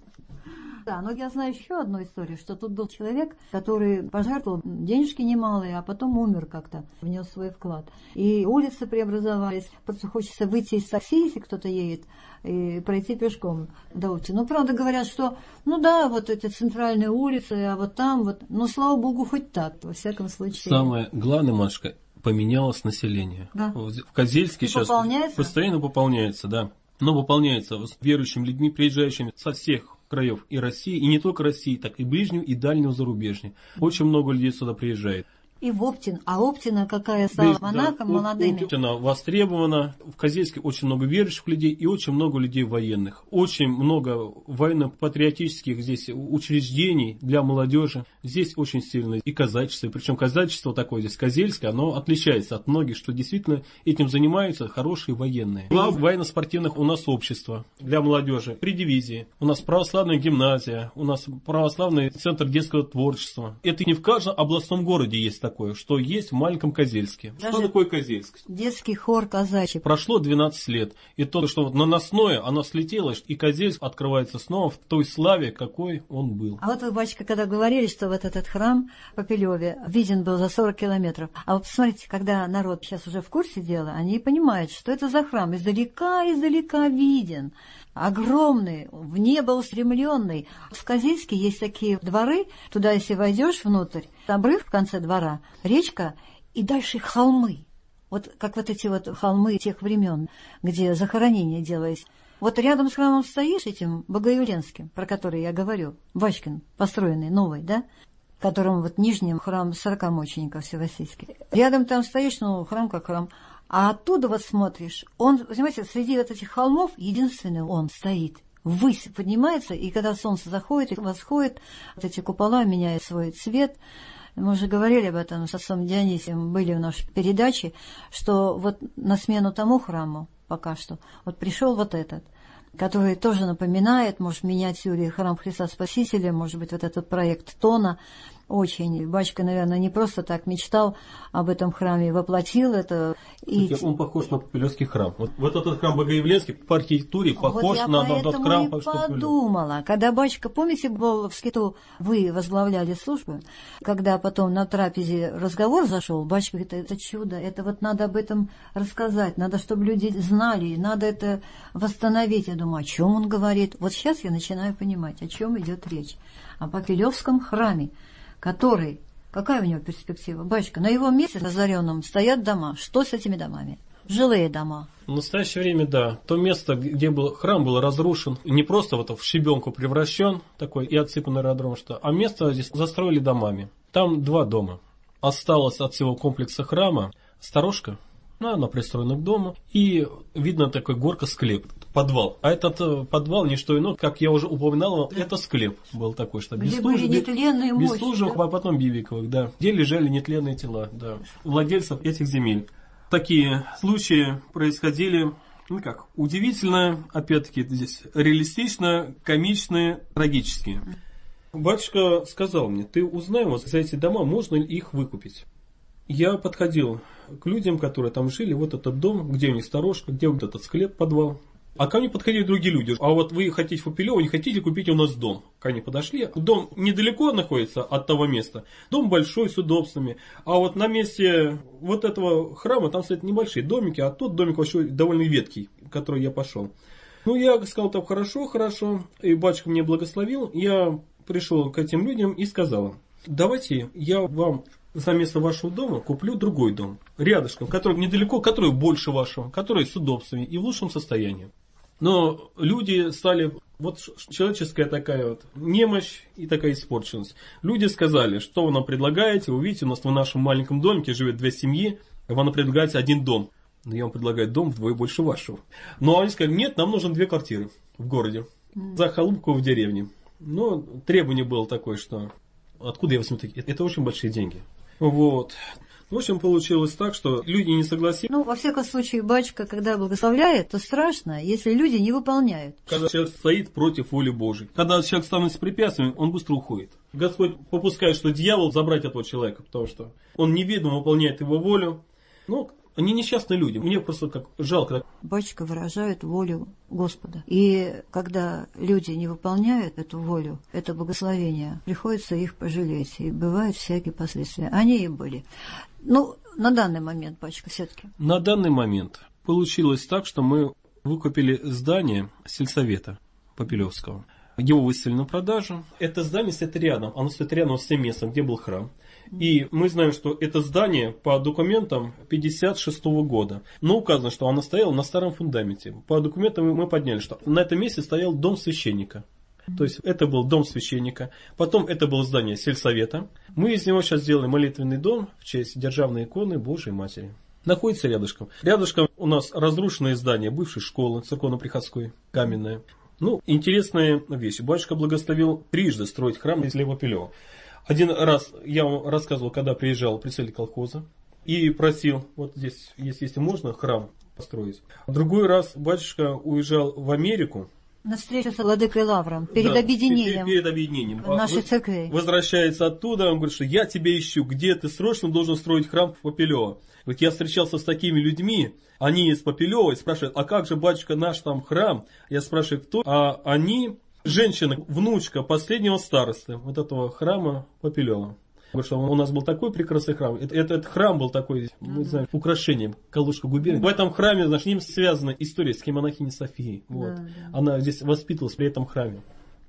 Да, но я знаю еще одну историю, что тут был человек, который пожертвовал денежки немалые, а потом умер как-то, внес свой вклад. И улицы преобразовались, просто хочется выйти из такси, если кто-то едет, и пройти пешком до улицы. Ну, правда, говорят, что, вот эти центральные улицы, а вот там вот, слава богу, хоть так, во всяком случае. Самое главное, Машка, поменялось население. Да. В Козельске сейчас постоянно пополняется, да. Но пополняется верующими людьми, приезжающими со всех краев и России, и не только России, так и ближнего и дальнего зарубежья. Очень много людей сюда приезжает. И в Оптин. А Оптина какая стала монахом молодыми? Оптина востребована. В Козельске очень много верующих людей и очень много людей военных. Очень много военно-патриотических здесь учреждений для молодежи. Здесь очень сильное и казачество. Причем казачество такое здесь Козельское, оно отличается от многих, что действительно этим занимаются хорошие военные. Два военно-спортивных у нас общества для молодежи при дивизии. У нас православная гимназия, у нас православный центр детского творчества. Это не в каждом областном городе есть такое, что есть в маленьком Козельске. Даже что такое Козельск? Детский хор казачий. Прошло 12 лет. И то, что наносное, оно слетело, и Козельск открывается снова в той славе, какой он был. А вот вы, батюшка, когда говорили, что вот этот храм в Попелеве виден был за 40 километров. А вот посмотрите, когда народ сейчас уже в курсе дела, они понимают, что это за храм. Издалека виден. Огромный, в небо устремленный. В Козельске есть такие дворы, туда, если войдешь внутрь, обрыв в конце двора, речка и дальше холмы. Вот как вот эти вот холмы тех времен, где захоронения делались. Вот рядом с храмом стоишь, этим Богоявленским, про который я говорю, Бачкин, построенный новый, да? В котором вот нижнем храм 40 мучеников всероссийских. Рядом там стоишь, храм как храм. А оттуда вот смотришь, он, понимаете, среди вот этих холмов единственный он стоит. Ввысь поднимается, и когда солнце заходит и восходит, вот эти купола меняют свой цвет. Мы уже говорили об этом с отцом Дионисием, были в нашей передаче, что вот на смену тому храму пока что вот пришел вот этот, который тоже напоминает, может, в миниатюре храм Христа Спасителя, может быть, вот этот проект Тона. Очень. Батюшка, наверное, не просто так мечтал об этом храме, воплотил это. И... Он похож на Попелевский храм. Вот этот храм Богоявленский по архитектуре похож на тот храм. Вот я подумала, когда батюшка, помните, был в Скиту, вы возглавляли службу, когда потом на трапезе разговор зашел, батюшка говорит, это чудо, это вот надо об этом рассказать, надо, чтобы люди знали, надо это восстановить. Я думаю, о чем он говорит? Вот сейчас я начинаю понимать, о чем идет речь. О Попелевском храме, который, какая у него перспектива? Батюшка, на его месте разоренном стоят дома. Что с этими домами? Жилые дома. В настоящее время, да. То место, где был храм, было разрушен. Не просто вот в щебенку превращен, такой и отсыпан аэродром, а место здесь застроили домами. Там 2 дома. Осталось от всего комплекса храма сторожка. Она пристроена к дому. И видно такой горка-склеп, подвал. А этот подвал, не что иное, как я уже упоминал, это склеп был такой, что Бестужевых, да? А потом Бибиковых, да. Где лежали нетленные тела, да, владельцев этих земель. Такие случаи происходили, удивительно, опять-таки, здесь реалистично, комично, трагические. Батюшка сказал мне, ты узнай, вот за эти дома, можно ли их выкупить. Я подходил к людям, которые там жили, вот этот дом, где у них сторожка, где вот этот склеп, подвал. А ко мне подходили другие люди. А вот вы хотите в Попелево, не хотите купить у нас дом? Ко мне подошли. Дом недалеко находится от того места. Дом большой, с удобствами. А вот на месте вот этого храма там стоят небольшие домики, а тот домик вообще довольно веткий, в который я пошел. Ну, я сказал, там хорошо. И батюшка мне благословил. Я пришел к этим людям и сказал: давайте я вам за место вашего дома куплю другой дом. Рядышком, который недалеко, который больше вашего, который с удобствами и в лучшем состоянии. Но люди стали, вот человеческая такая вот немощь и такая испорченность. Люди сказали: что вы нам предлагаете? Вы видите, у нас в нашем маленьком домике живет 2 семьи, вы нам предлагаете 1 дом. Но я вам предлагаю дом вдвое больше вашего. Но они сказали: нет, нам нужно 2 квартиры в городе, за халупку в деревне. Но требование было такое, что откуда я возьму такие? Это очень большие деньги. Вот. В общем, получилось так, что люди не согласились. Ну, во всяком случае, батюшка, когда благословляет, то страшно, если люди не выполняют. Когда человек стоит против воли Божьей, когда человек становится препятствием, он быстро уходит. Господь попускает, что дьявол забрать этого человека, потому что он неведомо выполняет его волю. Ну, они несчастные люди. Мне просто как жалко. Батюшка выражает волю Господа. И когда люди не выполняют эту волю, это благословение, приходится их пожалеть. И бывают всякие последствия. Они и были. Ну, на данный момент, батюшка, все-таки. На данный момент получилось так, что мы выкупили здание сельсовета Попелевского. Его выставили на продажу. Это здание стоит рядом. Оно стоит рядом с тем местом, где был храм. И мы знаем, что это здание по документам 1956 года. Но указано, что оно стояло на старом фундаменте. По документам мы подняли, что на этом месте стоял дом священника. То есть это был дом священника. Потом это было здание сельсовета. Мы из него сейчас сделали молитвенный дом в честь державной иконы Божией Матери. Находится рядышком. Рядышком у нас разрушенное здание бывшей школы церковно-приходской, каменное. Ну, интересная вещь. Батюшка благословил трижды строить храм из Попелева. Один раз я вам рассказывал, когда приезжал представитель колхоза и просил, вот здесь, если можно, храм построить. Другой раз батюшка уезжал в Америку. На встречу с владыкой Лавром, перед объединением. Перед объединением. Нашей церкви. Возвращается оттуда, он говорит, что я тебя ищу, где ты срочно должен строить храм в Попелево. Говорит, я встречался с такими людьми, они из Попелева, и спрашивают, а как же, батюшка, наш там храм? Я спрашиваю, кто? А они... Женщина, внучка последнего старосты вот этого храма Попелева. Говорит, что у нас был такой прекрасный храм. Этот храм был такой, мы знаем, украшением Калужской губернии. В этом храме, с ним связана история с монахиней Софией. Вот. Она здесь воспитывалась при этом храме.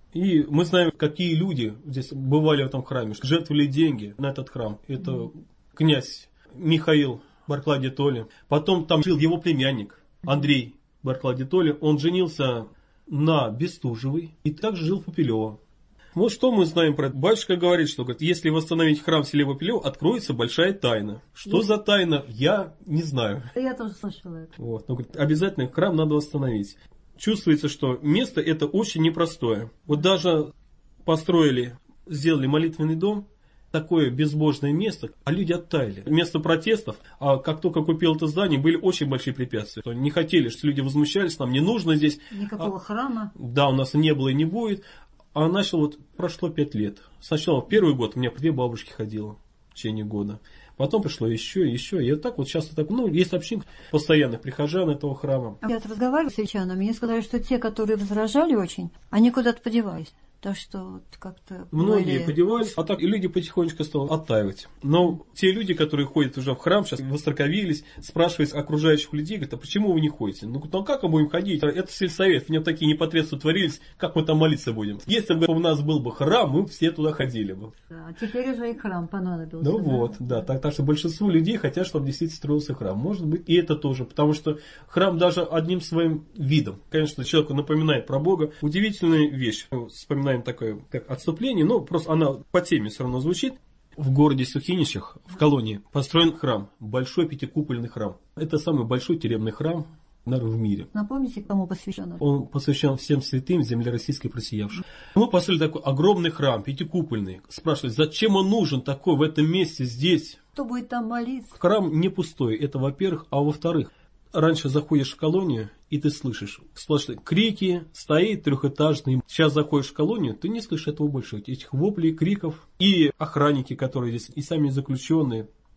И мы знаем, какие люди здесь бывали в этом храме, жертвовали деньги на этот храм. Это князь Михаил Барклай-де-Толли. Потом там жил его племянник Андрей Барклай-де-Толли. Он женился на Бестужевой и также жил в Попелево. Вот что мы знаем про это. Батюшка говорит, что если восстановить храм в селе Попелево, откроется большая тайна. Что за тайна, я не знаю. Я тоже слышала это. Вот. Но, говорит, обязательно храм надо восстановить. Чувствуется, что место это очень непростое. Вот даже построили, сделали молитвенный дом, такое безбожное место, а люди оттаяли. Место протестов, а как только купил это здание, были очень большие препятствия. Не хотели, что люди возмущались, нам не нужно здесь. Никакого храма. Да, у нас не было и не будет. А начал, вот прошло 5 лет. Сначала в первый год у меня 2 бабушки ходило в течение года. Потом пришло еще. И вот так вот часто так, есть община постоянных прихожан этого храма. Я разговаривала с сельчанами, мне сказали, что те, которые возражали очень, они куда-то подевались. Так что вот как-то... Многие подевались, а так и люди потихонечку стали оттаивать. Но те люди, которые ходят уже в храм, сейчас востроковились, спрашивают окружающих людей, говорят, а почему вы не ходите? Ну как мы будем ходить? Это сельсовет, в нем такие непотребства творились, как мы там молиться будем? Если бы у нас был бы храм, мы все туда ходили бы. Да, теперь уже и храм понадобился. Ну да? Вот, да. Так что большинство людей хотят, чтобы действительно строился храм. Может быть, и это тоже, потому что храм даже одним своим видом, конечно, человеку напоминает про Бога. Удивительная вещь. Вспоминаем такое, как отступление, но просто она по теме все равно звучит. В городе Сухиничах, в колонии, построен храм, большой пятикупольный храм. Это самый большой тюремный храм, наверное, в мире. Напомните, кому посвящен? Он посвящен всем святым земле российской просиявшей. Мы построили такой огромный храм, пятикупольный. Спрашивали, зачем он нужен такой в этом месте, здесь? Кто будет там молиться? Храм не пустой, это во-первых, а во-вторых, раньше заходишь в колонию, и ты слышишь сплошные крики, стоит трехэтажный. Сейчас заходишь в колонию, ты не слышишь этого больше, этих воплей, криков. И охранники, которые здесь, и сами заключенные.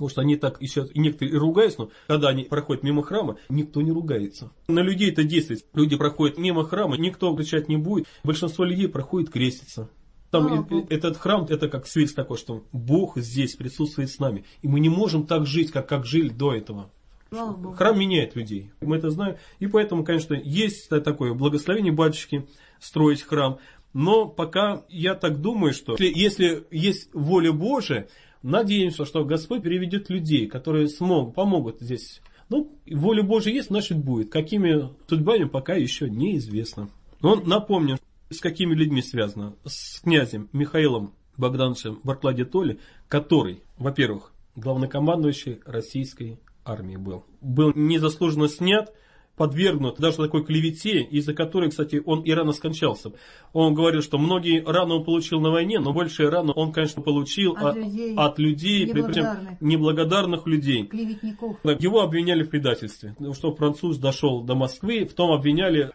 Может, они так и сейчас, и некоторые ругаются, но когда они проходят мимо храма, никто не ругается. На людей это действует. Люди проходят мимо храма, никто кричать не будет. Большинство людей проходит креститься. Там этот храм, это как свидетельство такое, что Бог здесь присутствует с нами. И мы не можем так жить, как жили до этого. Храм меняет людей. Мы это знаем. И поэтому, конечно, есть такое благословение батюшки строить храм. Но пока я так думаю, что если есть воля Божия, надеемся, что Господь приведет людей, которые помогут здесь. Ну, воля Божия есть, значит будет. Какими судьбами пока еще неизвестно. Но напомню, с какими людьми связано. С князем Михаилом Богдановичем Баркладе-Толли, который, во-первых, главнокомандующий российской армии был. Был незаслуженно снят, подвергнут даже такой клевете, из-за которой, кстати, он и рано скончался. Он говорил, что многие раны он получил на войне, но большие раны он, конечно, получил от людей, причем неблагодарных людей. Клеветников. Его обвиняли в предательстве. Что француз дошел до Москвы, в том обвиняли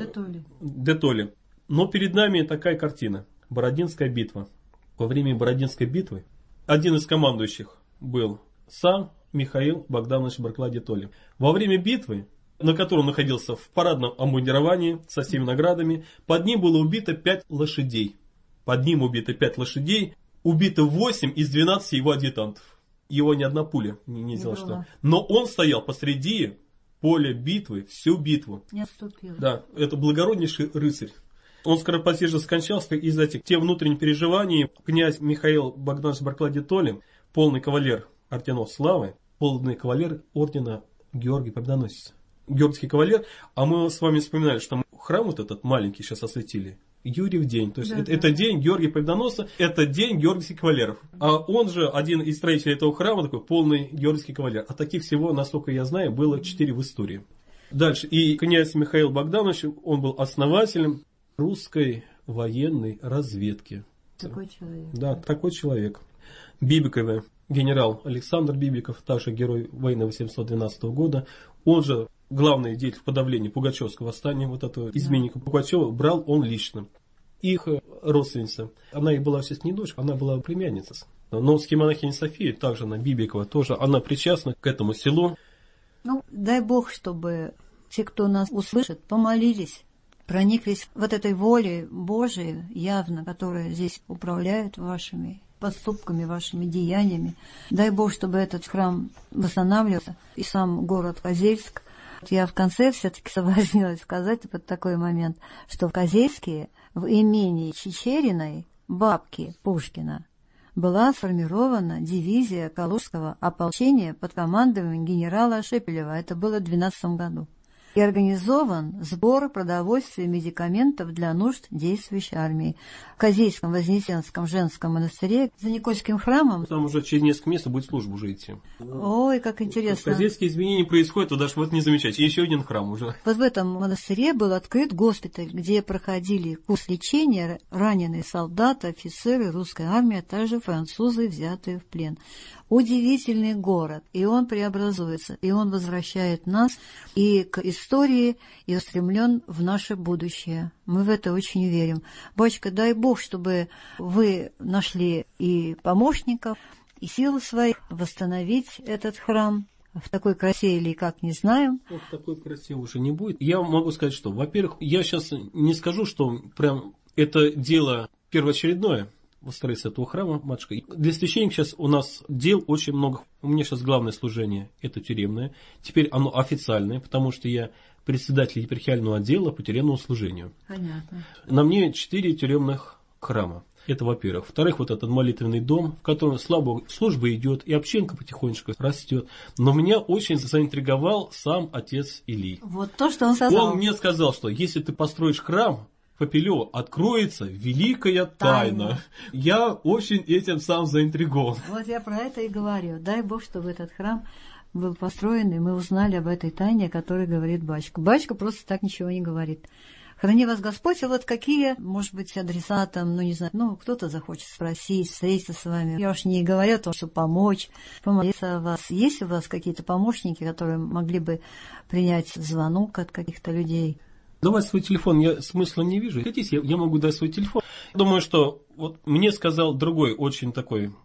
де Толли. Но перед нами такая картина. Бородинская битва. Во время Бородинской битвы один из командующих был сам Михаил Богданович Баркладе-Толли. Во время битвы, на которой он находился в парадном обмундировании со всеми наградами, под ним было убито 5 лошадей. Под ним убито 5 лошадей, убито 8 из 12 его адъютантов. Его ни одна пуля не сделала что. Но он стоял посреди поля битвы, всю битву. Не отступил. Да, это благороднейший рыцарь. Он скоропостижно скончался из-за тех внутренних переживаний. Князь Михаил Богданович Баркладе-Толли, полный кавалер орденов славы, полный кавалер ордена Георгий Победоносец. Георгиевский кавалер, а мы с вами вспоминали, что храм вот этот маленький сейчас осветили. Юрьев день. То есть это день Георгия Победоносца, это день георгиевских кавалеров. А он же, один из строителей этого храма, такой полный георгиевский кавалер. А таких всего, насколько я знаю, было 4 в истории. Дальше. И князь Михаил Богданович, он был основателем русской военной разведки. Такой человек. Да, такой человек. Бибиковы, генерал Александр Бибиков, также герой войны 1812 года. Он же главный деятель в подавлении Пугачевского восстания, вот этого изменника Пугачева, брал он лично. Их родственница, она и была сейчас не дочь, она была племянница. Но схемонахиня София, также она Бибикова, тоже она причастна к этому селу. Ну, дай Бог, чтобы те, кто нас услышит, помолились, прониклись вот этой волей Божией явно, которая здесь управляет вашими поступками, вашими деяниями. Дай Бог, чтобы этот храм восстанавливался, и сам город Козельск. Я в конце все-таки соблазнилась сказать вот такой момент, что в Козельске, в имении Чичериной, бабки Пушкина, была сформирована дивизия Калужского ополчения под командованием генерала Шепелева. Это было в 12 году. И организован сбор продовольствия и медикаментов для нужд действующей армии. В Козельском Вознесенском женском монастыре за Никольским храмом. Там уже через несколько месяцев будет служба уже идти. Ой, как интересно. Козельские изменения происходят, вы даже вот не замечаете. Еще один храм уже. Вот в этом монастыре был открыт госпиталь, где проходили курс лечения раненые солдаты, офицеры русской армии, а также французы, взятые в плен. Удивительный город, и он преобразуется, и он возвращает нас и к истории, и устремлен в наше будущее. Мы в это очень верим. Батюшка, дай Бог, чтобы вы нашли и помощников, и силы своих восстановить этот храм. В такой красе или как, не знаем. Вот в такой красе уже не будет. Я могу сказать, что, во-первых, я сейчас не скажу, что прям это дело первоочередное, строительство этого храма, матушка. Для священника сейчас у нас дел очень много. У меня сейчас главное служение – это тюремное. Теперь оно официальное, потому что я председатель епархиального отдела по тюремному служению. Понятно. На мне 4 тюремных храма. Это, во-первых. Во-вторых, вот этот молитвенный дом, в котором, слава Богу, служба идет, и общинка потихонечку растет. Но меня очень заинтриговал сам отец Илий. Вот то, что он сказал. Он мне сказал, что если ты построишь храм, Попелева, откроется великая тайна. Я очень этим сам заинтригован. Вот я про это и говорю. Дай Бог, чтобы этот храм был построен, и мы узнали об этой тайне, о которой говорит батюшка. Батюшка просто так ничего не говорит. Храни вас Господь, и вот какие, может быть, адреса там, ну не знаю, ну кто-то захочет спросить, встретиться с вами. Я уж не говорю о том, что помочь, помолиться о вас. Есть у вас какие-то помощники, которые могли бы принять звонок от каких-то людей? Давать свой телефон я смысла не вижу. Хотите, я могу дать свой телефон. Думаю, что вот мне сказал другой очень такой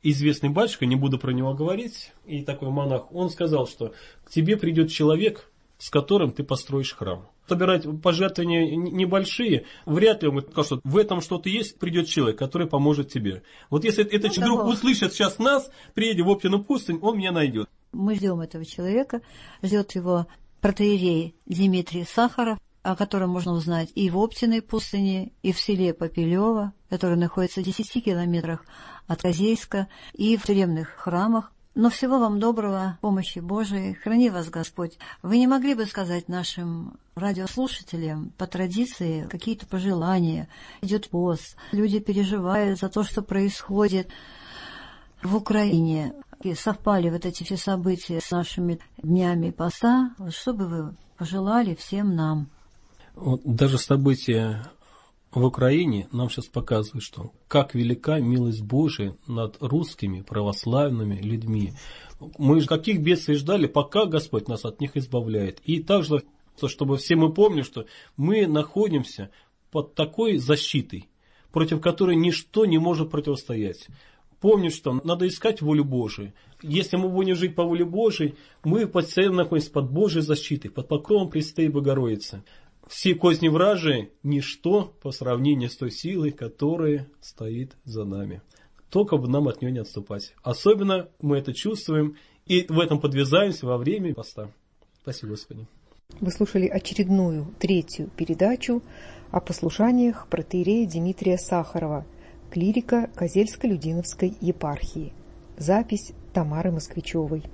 известный батюшка, не буду про него говорить, и такой монах, он сказал, что к тебе придет человек, с которым ты построишь храм. Собирать пожертвования небольшие, вряд ли он скажет, что в этом что-то есть, придет человек, который поможет тебе. Вот если этот человек услышит сейчас нас, приедет в Оптину пустынь, он меня найдет. Мы ждем этого человека, ждет его протоиерей Дмитрий Сахаров, о котором можно узнать и в Оптиной пустыне, и в селе Попелево, которое находится в 10 километрах от Козельска, и в тюремных храмах. Но всего вам доброго, помощи Божией, храни вас Господь. Вы не могли бы сказать нашим радиослушателям по традиции какие-то пожелания? Идет пост, люди переживают за то, что происходит в Украине. И совпали вот эти все события с нашими днями поста. Вот что бы вы пожелали всем нам? Вот даже события в Украине нам сейчас показывают, что как велика милость Божия над русскими православными людьми. Мы же каких бедствий ждали, пока Господь нас от них избавляет. И также, чтобы все мы помнили, что мы находимся под такой защитой, против которой ничто не может противостоять. Помню, что надо искать волю Божию. Если мы будем жить по воле Божией, мы постоянно находимся под Божьей защитой, под покровом Пресвятой Богородицы. Все козни вражии – ничто по сравнению с той силой, которая стоит за нами. Только бы нам от нее не отступать. Особенно мы это чувствуем и в этом подвязаемся во время поста. Спасибо, Господи. Вы слушали очередную, 3-ю передачу о послушаниях протоиерея Дмитрия Сахарова, клирика Козельско-Людиновской епархии. Запись Тамары Москвичевой.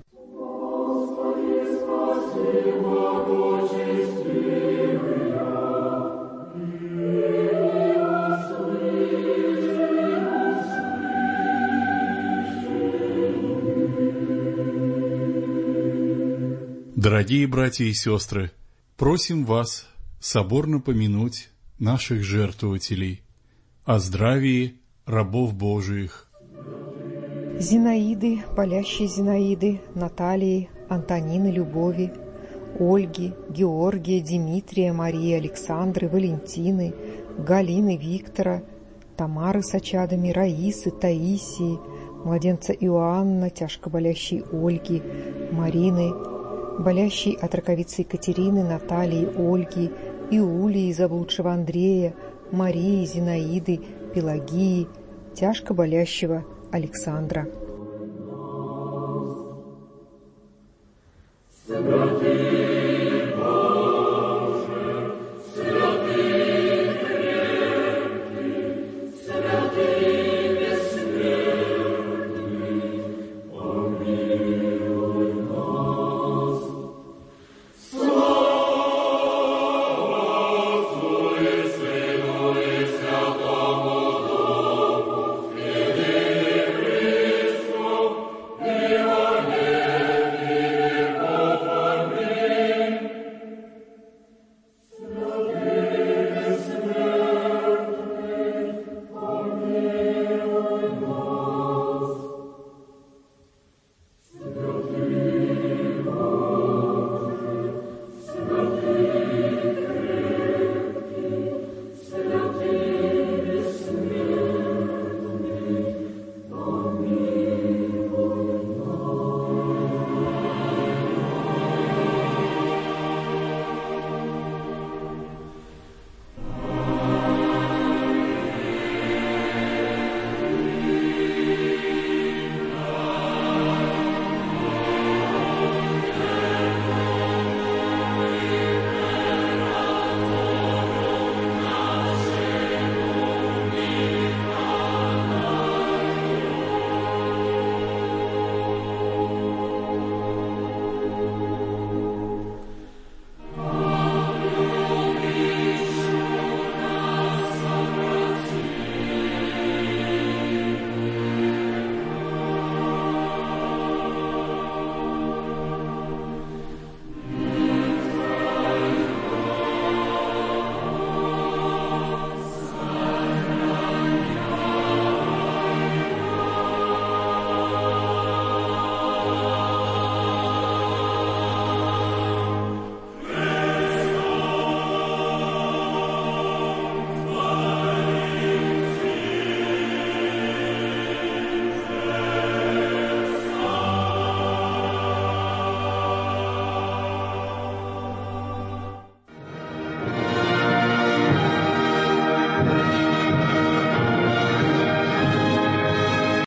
Дорогие братья и сестры, просим вас соборно помянуть наших жертвователей, о здравии рабов Божиих. Зинаиды, болящие Зинаиды, Натальи, Антонины, Любови, Ольги, Георгия, Дмитрия, Марии, Александры, Валентины, Галины, Виктора, Тамары с очадами, Раисы, Таисии, младенца Иоанна, тяжко болящей Ольги, Марины, болящей от раковицы Екатерины, Натальи, Ольги, Иулии, заблудшего Андрея, Марии, Зинаиды, Пелагии, тяжко болящего Александра. Святый